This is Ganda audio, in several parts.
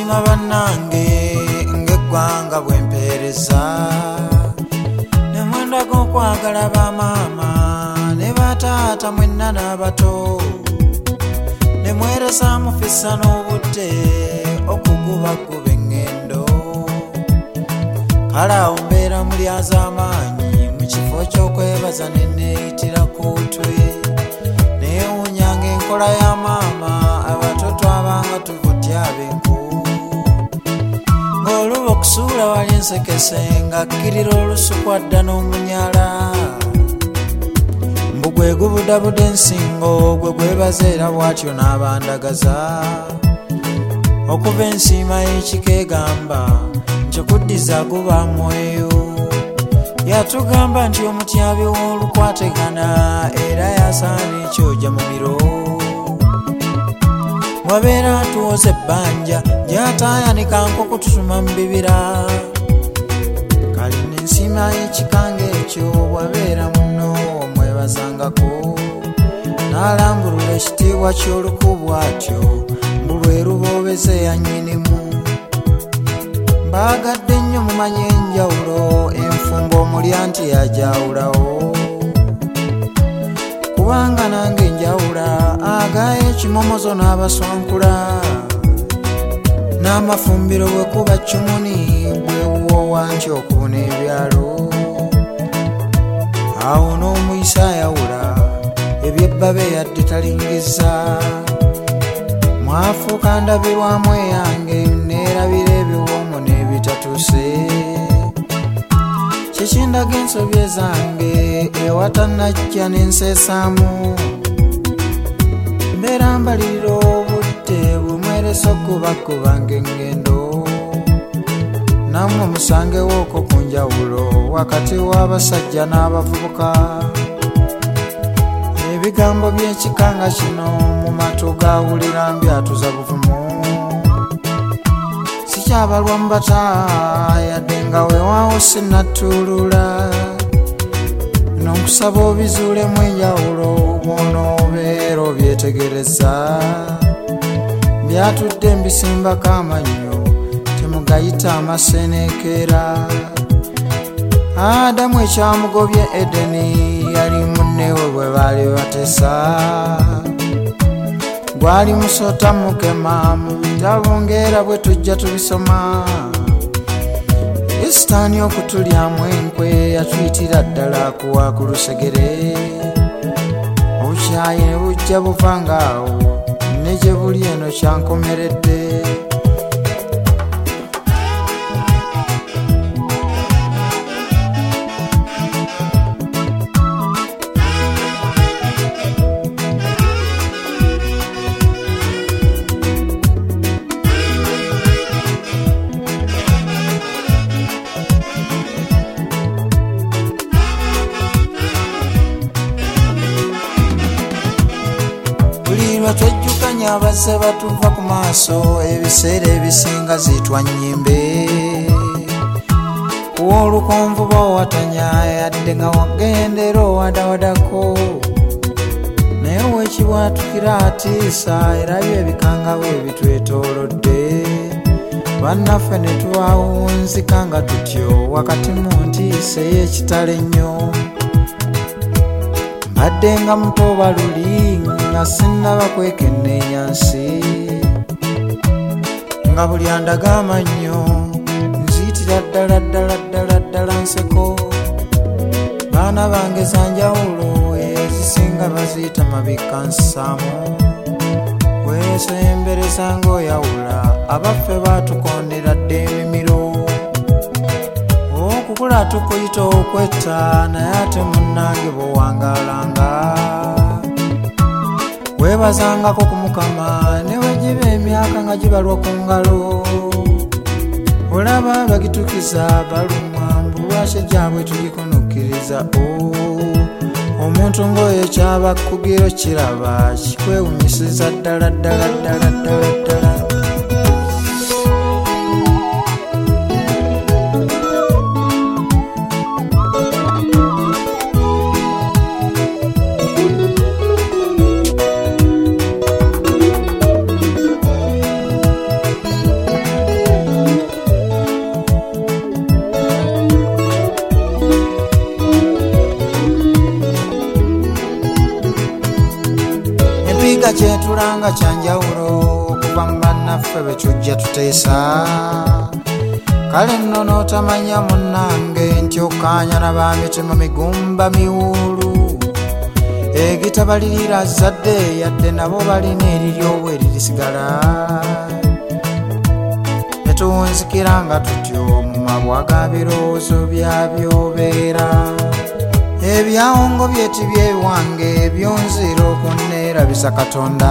Nsiima bannange ng'eggwanga bw'empeereza ne mwenda gw'okwagala bamaama ne bataata mwenna n'abato ne mweresa mufissa n'obudde okugubaguba eŋŋendo kale awo mbeera mulyaz'amaanyi mu kifo ky'okwebaza ne neeyitira kuutwe neewuunyanga enkola ya maama abato twabanga tuvutya ab'enku ng'oluba okusuula wali ensekese ng'akkirira olusuku adda n'omunyala mbu gwe gubudabuda ensingo gwe gwebaza era bw'atyo n'abandagaza okuva ensiima y'ekikeegamba nkyekuddiza guba mwoyo yatugamba nti omutyabi w'olukwategana era yasaana ekyoja mu biro wabeera tuwoza ebbanja gyataayanika nkoko tutuma mu bibira kali n'ensiima y'ekikanga ekyo bwabeera muno omwebazangako n'alambulula ekitiibwa ky'olukubu atyo mbu lwe luboobeze yannyinimu mbaagadde nnyo mumanye enjawulo enfumbo omulya nti yajawulawo kubanga nange enjawula agaayo ekimomozo n'abaswankula n'amafumbiro bwe kuba cumuni bwewuwo wanki okubuna ebyalo awo n'omuyisa ayawula ebyebbabe yadde talingiza mwafuuka ndabirwamu eyange neerabira ebiwoomu n'ebitatuuse kikindaga ensobi zange ewatanajja n'enseesaamu mbeera mbalirira obudde bumweresa okubakubanga eŋŋendo nammwe musangewooko ku njawulo wakati w'abasajja n'abavubuka ebigambo by'ekikanga kino mu matu gaawulira mbyatuza buvumu sikyabalwa mu bata yadde nga weewaawo sinnatuulula n'okusaba obizuulemu enjawulo bw'onoobeera obyetegereza byatudde mbisimbako amannyo temugayita amaseneekera Adamu ekyamugobye Edeni yali munnewe bwe baali batesa gwali musota mukema mu bitabo ng'era bwe tujja tubisoma Sitaani okutulyamu enkwe yatuyitira ddala kuwa ku lusegere obukyayi ne bujja buvangaawo ne gye buli eno kyankomeredde twejjukanya abazze batuva ku maaso ebiseera ebisinga zitwa nnyimbe olukonvu bawatanya yadde nga wagendera owadawadako naye weekibwatukira atiisa era byo ebikanga bwe bitwetoolodde bannaffe ne tubawunzika nga tutyo wakati mu ntiisa ey'ekitale ennyo mbadde nga muto baluli nga sinnaba kwekenneenya nsi nga buli andaga amannyo nziyitira ddala nseko baana bange zanjawulo ezisinga baziyita mabikka nsaamu weesembereza ng'oyawula abaffe baatukondera dde emimiro okukula tukuyita okwetta naye ate munnange bw'owangaalanga weebazangako ku Mukama ne wegiba emyaka nga gibalwa ku ngalo olaba bagitukiza balumwa mbu lwaki gyabwe tugikonokkiriza omuntu ng'oyo ekyabakugiro kiraba kikwewunyisiza ddala. kyetulanga kyanjawulo okuva mu bannaffe be tujja tuteesa. Kale nno n'otamanya munnange nti okkaanya n'abamitima migumba miwuulu egitabalirira zadde yadde nabo balina eriryowo eririsigala. Ne tuwunzikiranga tutyo mu mabwa ga birowoozo byabyobeera ebyawongo byeti byewange byonzira okunneerabisa Katonda.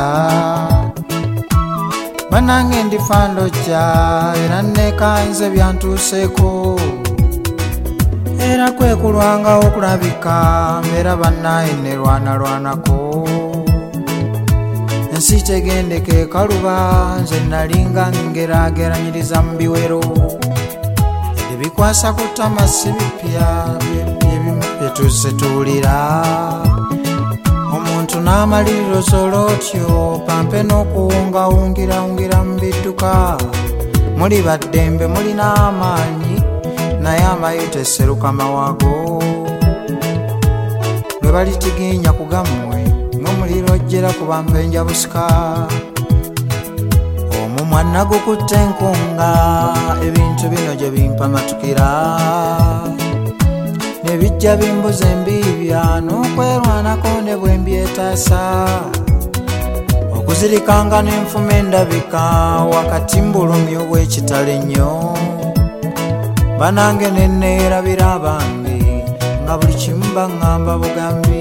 Bannange ndifa ndojja era nekanze byantuuseeko era kwekulwangawo okulabika mbeera bannaye nerwanalwanako. Ensi tegendeka ekaluba nze nalinga ngeraageranyiriza mu biwero ebikwasa ku ttama si bipya byetuzze tuwulira. Omuntu n'amaliriro solotyo pampe n'okuwungawungirawungira mu bidduka. Muli baddembe mulina amaanyi naye amayute esseruka mawago. Lwe balitiginya ku gammwe n'omuliro ojjera ku bampenja busika. Omumwa nagukutte enkunga ebintu bino gye bimpamatukira nebijja bimbuza embiibya n'okwerwanako ne bwe mbyetaasa. Okuzirikanga n'enfuma endabika wakati mbulumya obw'ekitalo ennyo. Banange ne neerabira abange nga buli kimu baŋŋamba bugambi.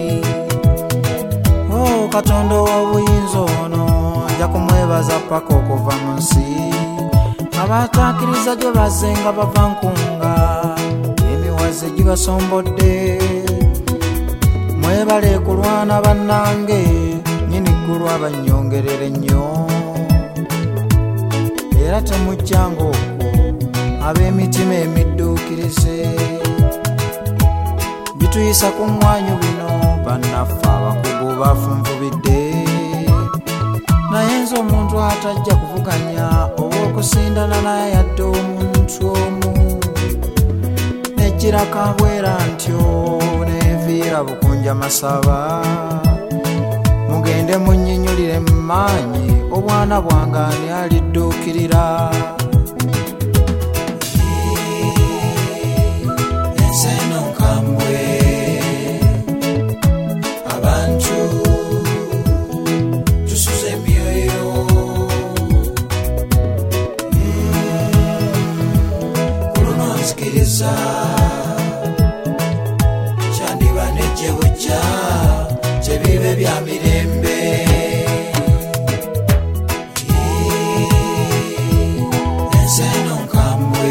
Katonda ow'obuyinza ono nja kumwebaza paka okuva mu nsi. Abatakkiriza gye bazze nga bava nkunga emiwaze gibasombodde. Mwebale kulwana bannange nyini ggulu abannyongerera ennyo. Era temujjanga okwo ab'emitima emidduukirize bituyisa ku mmwanyu bino bannaffe abakugu bafunvubidde. Naye nze omuntu atajja kuvuganya oba okusindana naye yadde omuntu omu nejjira kabwera ntyo neviira bukunja masaba. Mugende munnyinyulire mu maanyi obwana bwange ani alidduukirira. Enseno nkambwe abantu tusuze emyoyo. Kuluno nzikiriza kyandiba nejje bujja gye bibe bya mirembe. Enseno nkambwe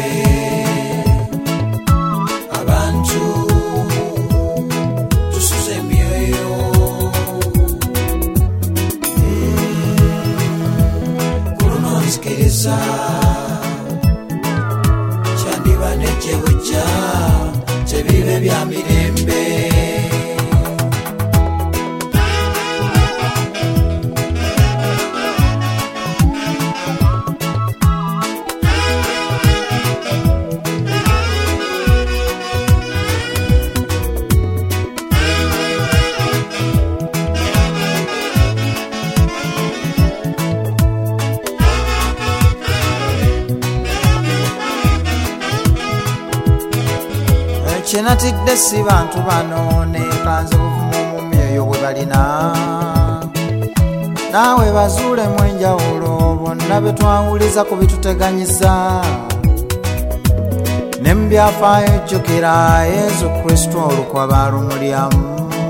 abantu tusuze emyoyo. Kuluno nzikiriza kyandiba nejje bujja gye bibe bya mirembe. Kyenatidde si bantu bano nekanze buvumu mu myoyo bwe balina. Naawe bazuulemu enjawulo bonna be twawuliza ku bituteganyiza. Ne mu byafaayo jjukira Yesu Kristo olukwaba lumulyamu.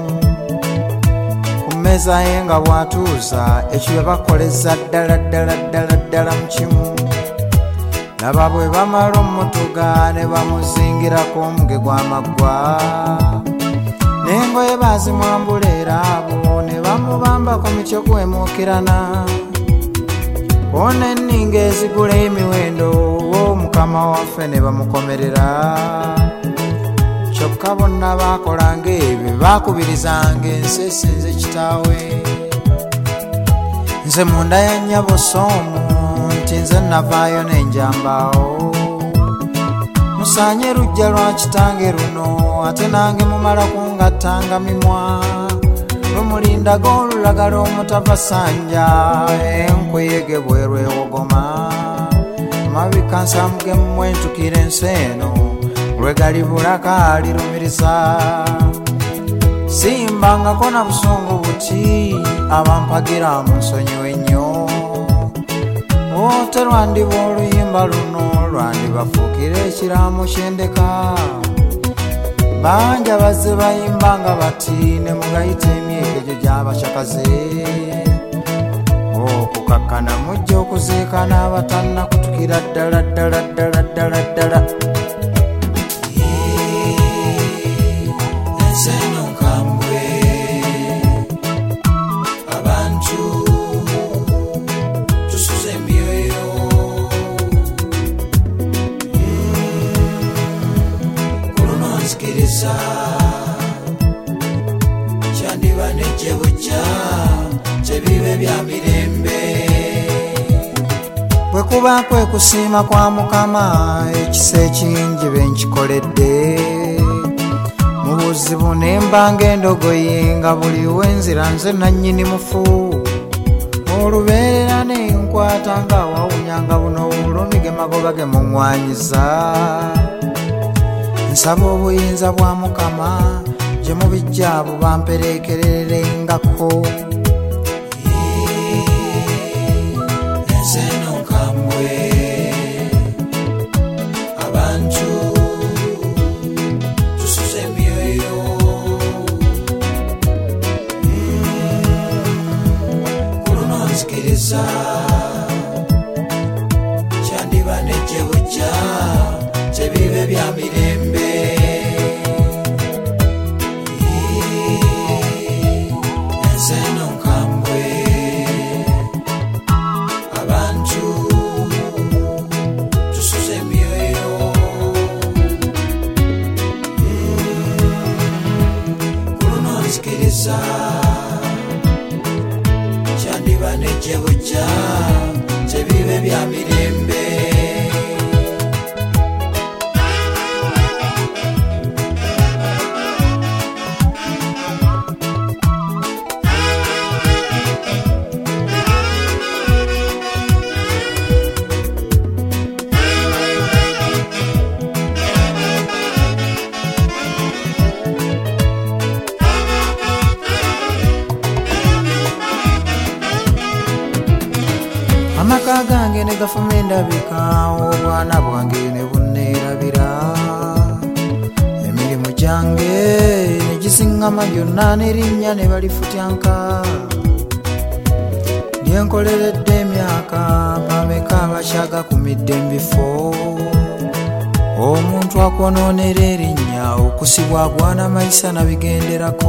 Ku mmeeza ye nga bw'atuuza ekyo bye bakoleza ddala mu kimu. Laba bwe bamala omutuga ne bamuzingirako omuge gw'amaggwa. N'engoye baazimwambula era abo ne bamubambako mityo gw'emuukirana. Kwona enninga ezigula emiwendo w'omukama waffe ne bamukomerera. Kyokka bonna baakolanga ebyo baakubirizanga ensi esinze kitaawe. Nze munda ya nnyabo Soomu nti nze navaayo n'enjambaawo. Musaanye lujja lwa kitange luno ate nange mumala kungattanga mimwa. mulindaga olulagala omutavasanja enkuyege bweru ewogoma amabika nsamuge mmwe ntukira ensi eno lwegali bulaka lirumiriza simbangako na busungu buti abampagira munsonyiwe nnyo oterwandiba oluyimba luno lwandibafuukira ekiraamo kyendeka banja bazze bayimbanga bati ne mugayita emyeke gyo gy'abakyakaze okukakkana mujja okuziikana abatannakutukira ddala ddala ddala ddala ddala enseno nkambwe abantu tusuze emyoyo kuluno nzikiriza kyandiba nejje bujja kyebibe bya mirembe bwe kuba kwe kusiima kwa Mukama ekisa ekingi benkikoledde mu buzibu nembanga endogoyi nga buli wenzira nze nannyini mufu olubeerera nenkwata nga wawunyanga buno bulumige magoba ge muŋwanyiza nsaba obuyinza bwa Mukama gye mubijja bubampereekererengako enseno nkambwe abantu tusuze emyoyo kuluno nzikiriza kyandiba nejje bujja kyebibe bya mirembe enseno nkambwe abantu tusuze emyoyo kuluno nzikiriza kyandiba nejje bujja kyebibe bya mirembe amaka gange ne gafuma endabika obwana bwange ne bunneerabira emirimu gyange ne gisiŋŋama gyonna n'erinnya ne balifutyanka lyenkoleredde emyaka bameka bakyaгаkumidde mu bifo omuntu akwonoonera erinnya okusibwa agwana mayisa nabigenderako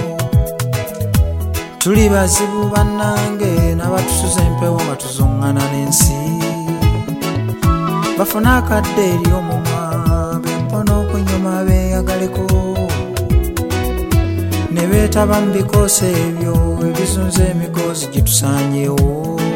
tuli bazibu bannange n'abatusuza empewo nga tuzuŋŋana n'ensi bafuna akadde eri omumwa bempona okunyuma beeyagaleko ne beetaba mu bikoosi ebyo ebizunza emigoozi gitusaanyeewo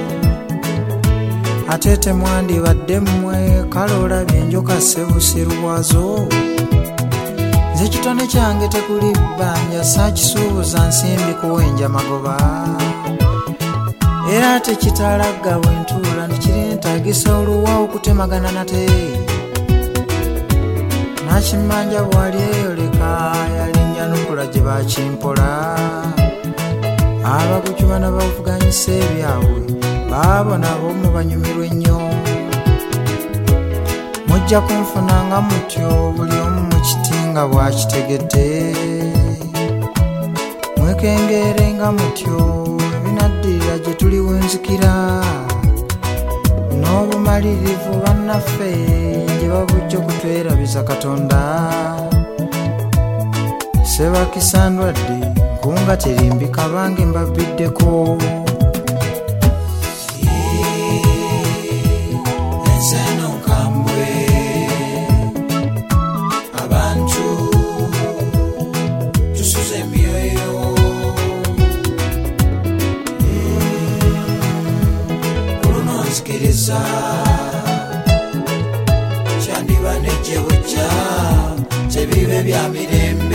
ate temwandibadde mmwe kale olabye enjoka ssebusiru bwazo nze kitone kyange tekuli bbanja saakisuubuza nsimbi kuwenja magoba era tekitalagga bwentuula nekirintaagisa oluwa okutemagana nate nakimanja bwali eyoleka yalinnya nukula gye bakimpola abagujuba n'abavuganyisa ebyabwe baabo nabo mubanyumirwa ennyo mujja kunfunanga mutyo buli omu mu kiti nga bwakitegedde mwekengeerenga mutyo ebinaddirira gye tuli wenzikira n'obumalirivu bannaffe gye babujja okutwerabiza Katonda sebakisandwadde nkunga terimbika bange mbabbiddeko enseno nkambwe abantu tusuze emyoyo kuluno nzikiriza kyandiba nejje bujja kyebibe bya mirembe